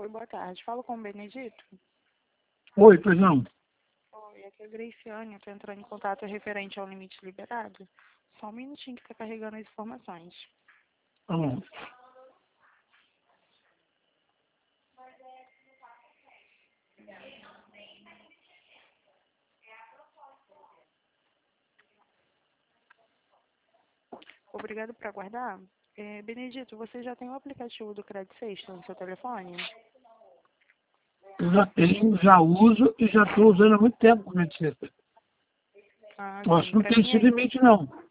Oi, boa tarde. Falo com o Benedito? Oi, pois não. Oi, aqui é a Graciane. Eu tô entrando em contato referente ao limite liberado. Só um minutinho que tá carregando as informações. Tá bom. Obrigado por aguardar. Benedito, você já tem o aplicativo do Crédito Sexta no seu telefone? Eu já tenho, já uso e já estou usando há muito tempo, como é que você? Ah, Nossa, sim. não Para tem mim esse é... limite, não.